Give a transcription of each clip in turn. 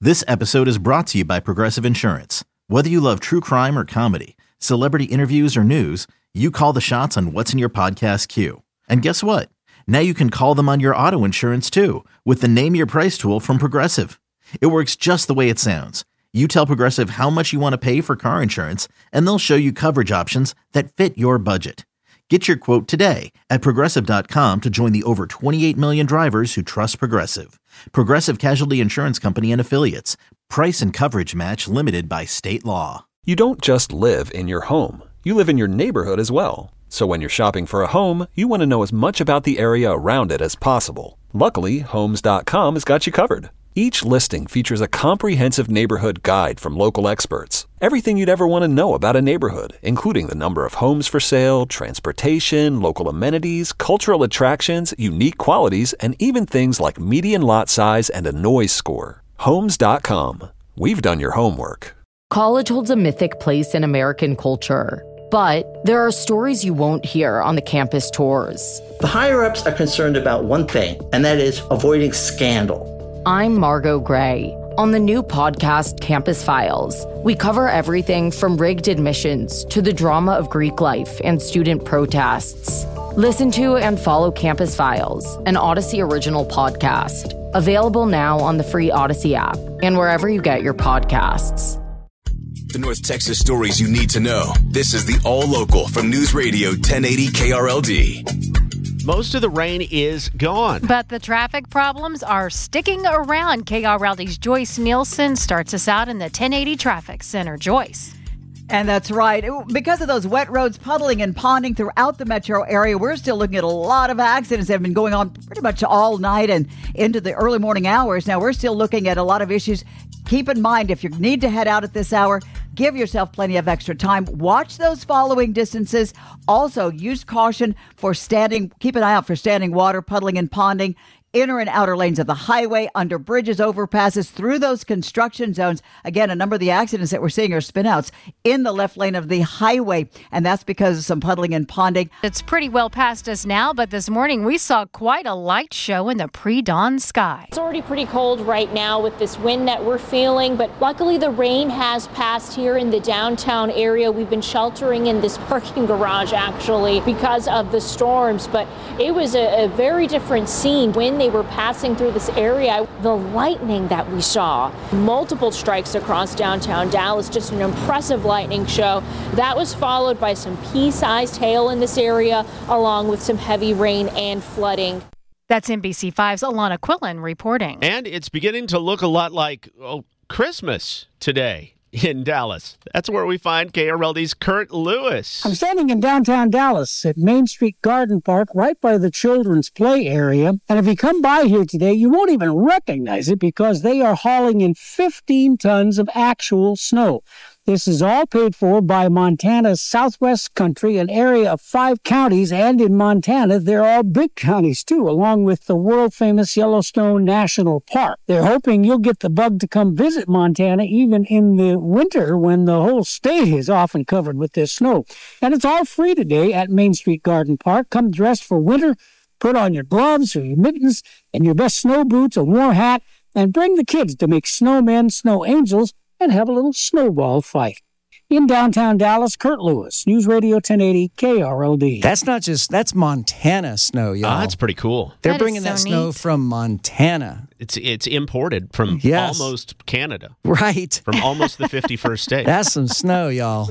This episode is brought to you by Progressive Insurance. Whether you love true crime or comedy, celebrity interviews or news, you call the shots on what's in your podcast queue. And guess what? Now you can call them on your auto insurance too with the Name Your Price tool from Progressive. It works just the way it sounds. You tell Progressive how much you want to pay for car insurance, and they'll show you coverage options that fit your budget. Get your quote today at Progressive.com to join the over 28 million drivers who trust Progressive. Progressive Casualty Insurance Company and Affiliates. Price and coverage match limited by state law. You don't just live in your home. You live in your neighborhood as well. So when you're shopping for a home, you want to know as much about the area around it as possible. Luckily, Homes.com has got you covered. Each listing features a comprehensive neighborhood guide from local experts. Everything you'd ever want to know about a neighborhood, including the number of homes for sale, transportation, local amenities, cultural attractions, unique qualities, and even things like median lot size and a noise score. Homes.com. We've done your homework. College holds a mythic place in American culture, but there are stories you won't hear on the campus tours. The higher-ups are concerned about one thing, and that is avoiding scandal. I'm Margot Gray. On the new podcast, Campus Files, we cover everything from rigged admissions to the drama of Greek life and student protests. Listen to and follow Campus Files, an Odyssey original podcast. Available now on the free Odyssey app and wherever you get your podcasts. The North Texas stories you need to know. This is the All Local from News Radio 1080 KRLD. Most of the rain is gone. But the traffic problems are sticking around. KRLD's Joyce Nielsen starts us out in the 1080 Traffic Center. Joyce. And that's right. Because of those wet roads, puddling and ponding throughout the metro area, we're still looking at a lot of accidents that have been going on pretty much all night and into the early morning hours. Now, we're still looking at a lot of issues. Keep in mind, if you need to head out at this hour, give yourself plenty of extra time. Watch those following distances. Also, use caution for keep an eye out for standing water, puddling and ponding. Inner and outer lanes of the highway, under bridges, overpasses, through those construction zones. Again, a number of the accidents that we're seeing are spinouts in the left lane of the highway, and that's because of some puddling and ponding. It's pretty well past us now, but this morning we saw quite a light show in the pre-dawn sky. It's already pretty cold right now with this wind that we're feeling, but luckily the rain has passed here in the downtown area. We've been sheltering in this parking garage, actually, because of the storms, but it was a very different scene when they were passing through this area. The lightning that we saw, multiple strikes across downtown Dallas, just an impressive lightning show. That was followed by some pea-sized hail in this area, along with some heavy rain and flooding. That's NBC5's Alana Quillen reporting. And it's beginning to look a lot like Christmas today in Dallas. That's where we find KRLD's Kurt Lewis. I'm standing in downtown Dallas at Main Street Garden Park, right by the children's play area. And if you come by here today, you won't even recognize it because they are hauling in 15 tons of actual snow. This is all paid for by Montana's Southwest Country, an area of 5 counties, and in Montana, they're all big counties, too, along with the world-famous Yellowstone National Park. They're hoping you'll get the bug to come visit Montana even in the winter when the whole state is often covered with this snow. And it's all free today at Main Street Garden Park. Come dressed for winter, put on your gloves or your mittens and your best snow boots, a warm hat, and bring the kids to make snowmen, snow angels, and have a little snowball fight. In downtown Dallas, Kurt Lewis, News Radio 1080 KRLD. That's Montana snow, y'all. That's pretty cool. They're bringing that snow from Montana. It's imported from almost Canada. Right. From almost the 51st state. That's some snow, y'all.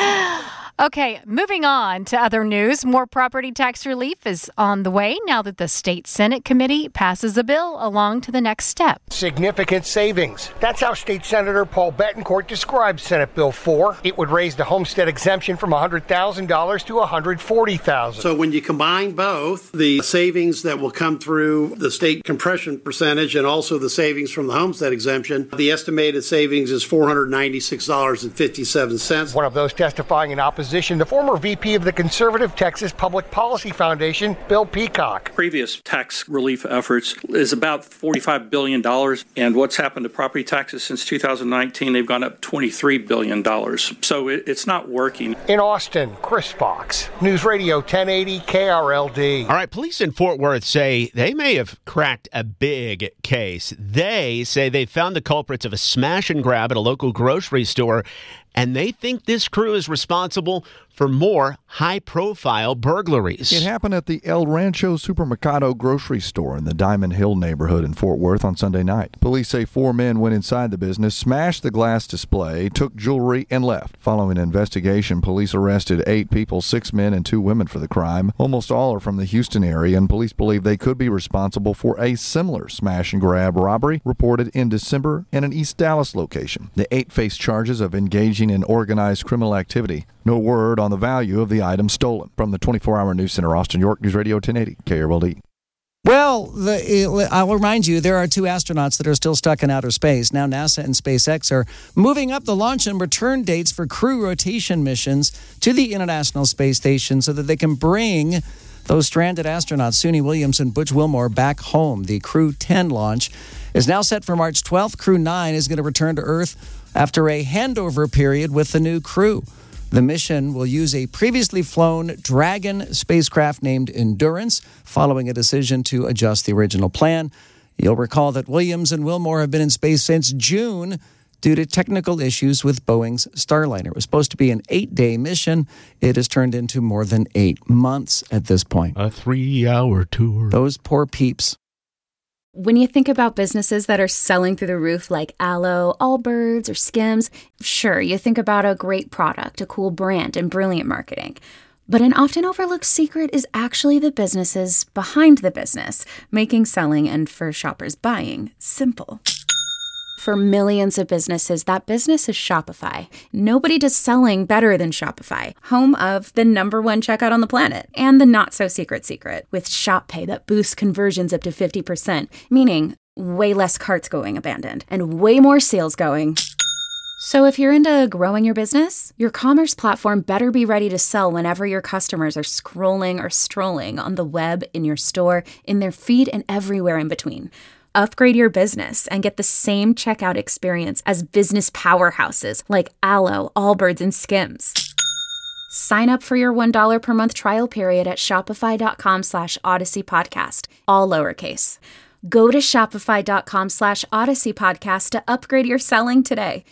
Okay, moving on to other news. More property tax relief is on the way now that the State Senate Committee passes a bill along to the next step. Significant savings. That's how State Senator Paul Bettencourt describes Senate Bill 4. It would raise the homestead exemption from $100,000 to $140,000. So when you combine both, the savings that will come through the state compression percentage and also the savings from the homestead exemption, the estimated savings is $496.57. One of those testifying in opposition opposition to former VP of the conservative Texas Public Policy Foundation, Bill Peacock. Previous tax relief efforts is about $45 billion, and what's happened to property taxes since 2019, they've gone up $23 billion. So it's not working. In Austin, Chris Fox, News Radio 1080 KRLD. All right, police in Fort Worth say they may have cracked a big case. They say they found the culprits of a smash and grab at a local grocery store, and they think this crew is responsible for more high-profile burglaries. It happened at the El Rancho Supermercado grocery store in the Diamond Hill neighborhood in Fort Worth on Sunday night. Police say 4 men went inside the business, smashed the glass display, took jewelry, and left. Following an investigation, police arrested 8 people, 6 men and 2 women for the crime. Almost all are from the Houston area, and police believe they could be responsible for a similar smash-and-grab robbery reported in December in an East Dallas location. The 8 face charges of engaging in organized criminal activity. No word on the value of the item stolen. From the 24-hour News Center, Austin, York, News Radio 1080, KRLD. Well, I'll remind you, there are 2 astronauts that are still stuck in outer space. Now NASA and SpaceX are moving up the launch and return dates for crew rotation missions to the International Space Station so that they can bring those stranded astronauts, Suni Williams and Butch Wilmore, back home. The Crew 10 launch is now set for March 12th. Crew 9 is going to return to Earth after a handover period with the new crew. The mission will use a previously flown Dragon spacecraft named Endurance, following a decision to adjust the original plan. You'll recall that Williams and Wilmore have been in space since June due to technical issues with Boeing's Starliner. It was supposed to be an 8-day mission. It has turned into more than 8 months at this point. A 3-hour tour. Those poor peeps. When you think about businesses that are selling through the roof like Aloe, Allbirds, or Skims, sure, you think about a great product, a cool brand, and brilliant marketing. But an often overlooked secret is actually the businesses behind the business, making selling and for shoppers buying simple. For millions of businesses, that business is Shopify. Nobody does selling better than Shopify, home of the #1 checkout on the planet and the not-so-secret secret with Shop Pay that boosts conversions up to 50%, meaning way less carts going abandoned and way more sales going. So if you're into growing your business, your commerce platform better be ready to sell whenever your customers are scrolling or strolling on the web, in your store, in their feed, and everywhere in between. Upgrade your business and get the same checkout experience as business powerhouses like Aloe, Allbirds, and Skims. Sign up for your $1 per month trial period at shopify.com/Odyssey Podcast, all lowercase. Go to shopify.com/Odyssey Podcast to upgrade your selling today.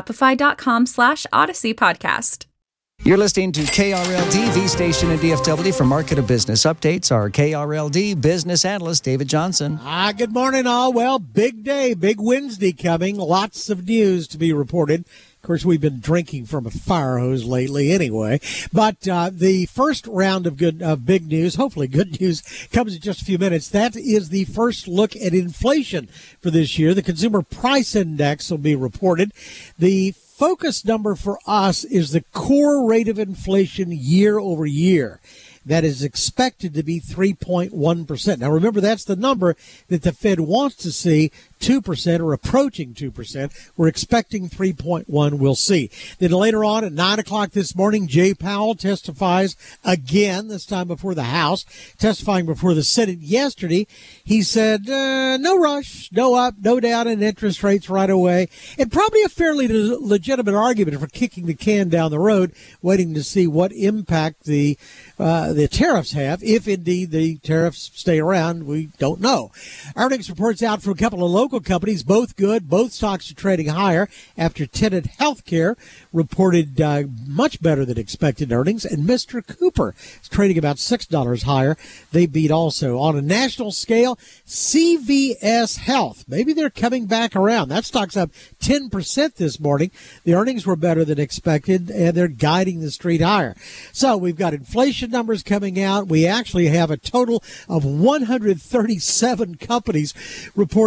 Shopify.com/Odyssey Podcast. You're listening to KRLD, the station in DFW. For market and business updates, our KRLD business analyst, David Johnson. Good morning, all. Well, big day, big Wednesday coming. Lots of news to be reported. Of course, we've been drinking from a fire hose lately anyway. But the first round of big news, hopefully good news, comes in just a few minutes. That is the first look at inflation for this year. The Consumer Price Index will be reported. The focus number for us is the core rate of inflation year over year. That is expected to be 3.1%. Now, remember, that's the number that the Fed wants to see, 2% or approaching 2%. We're expecting 3.1. We'll see. Then later on at 9 o'clock this morning, Jay Powell testifies again, this time before the House, testifying before the Senate yesterday. He said, no rush, no up, no down in interest rates right away. And probably a fairly legitimate argument for kicking the can down the road, waiting to see what impact the tariffs have. If indeed the tariffs stay around, we don't know. Earnings reports out for a couple of local companies, both good. Both stocks are trading higher after Tenet Healthcare reported much better than expected earnings, and Mr. Cooper is trading about $6 higher. They beat also. On a national scale, CVS Health, maybe they're coming back around. That stock's up 10% this morning. The earnings were better than expected, and they're guiding the street higher. So we've got inflation numbers coming out. We actually have a total of 137 companies reported earnings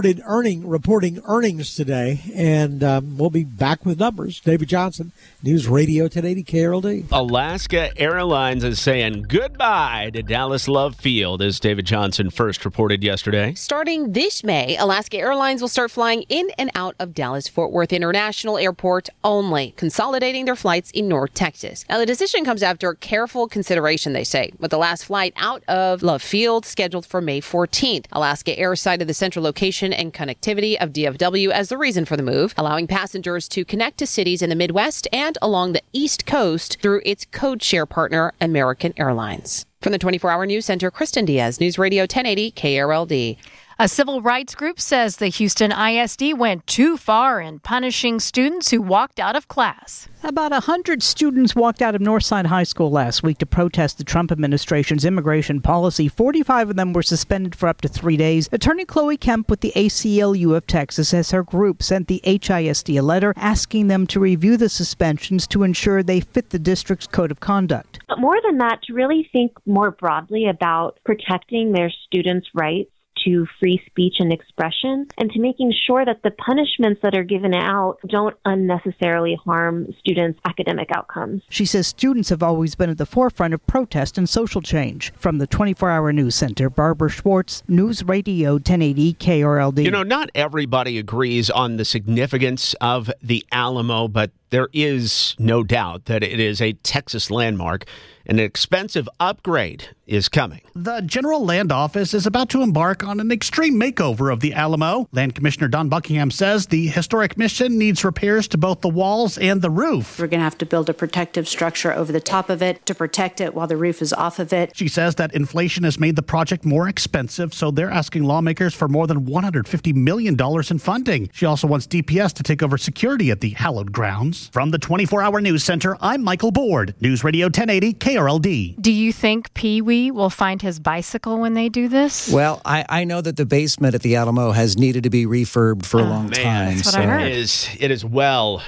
morning reporting earnings today, and we'll be back with numbers. David Johnson, News Radio 1080 KRLD. Alaska Airlines is saying goodbye to Dallas Love Field, as David Johnson first reported yesterday. Starting this May, Alaska Airlines will start flying in and out of Dallas-Fort Worth International Airport only, consolidating their flights in North Texas. Now, the decision comes after careful consideration, they say, with the last flight out of Love Field scheduled for May 14th. Alaska Air cited the central location and connectivity of DFW as the reason for the move, allowing passengers to connect to cities in the Midwest and along the East Coast through its codeshare partner, American Airlines. From the 24-Hour News Center, Kristen Diaz, News Radio 1080 KRLD. A civil rights group says the Houston ISD went too far in punishing students who walked out of class. About 100 students walked out of Northside High School last week to protest the Trump administration's immigration policy. 45 of them were suspended for up to 3 days. Attorney Chloe Kemp with the ACLU of Texas says her group sent the HISD a letter asking them to review the suspensions to ensure they fit the district's code of conduct. But more than that, to really think more broadly about protecting their students' rights to free speech and expression, and to making sure that the punishments that are given out don't unnecessarily harm students' academic outcomes. She says students have always been at the forefront of protest and social change. From the 24-Hour News Center, Barbara Schwartz, News Radio 1080 KRLD. You know, not everybody agrees on the significance of the Alamo, but there is no doubt that it is a Texas landmark. An expensive upgrade is coming. The General Land Office is about to embark on an extreme makeover of the Alamo. Land Commissioner Don Buckingham says the historic mission needs repairs to both the walls and the roof. We're going to have to build a protective structure over the top of it to protect it while the roof is off of it. She says that inflation has made the project more expensive, so they're asking lawmakers for more than $150 million in funding. She also wants DPS to take over security at the hallowed grounds. From the 24-Hour News Center, I'm Michael Board, News Radio 1080 KRLD. Do you think Pee-wee will find his bicycle when they do this? Well, I know that the basement at the Alamo has needed to be refurbed for a long time. That's what I heard. It is well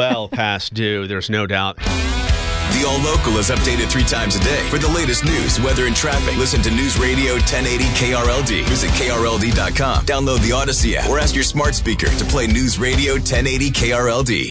past due. There's no doubt. The All Local is updated 3 times a day. For the latest news, weather, and traffic, listen to News Radio 1080 KRLD. Visit KRLD.com. Download the Odyssey app or ask your smart speaker to play News Radio 1080 KRLD.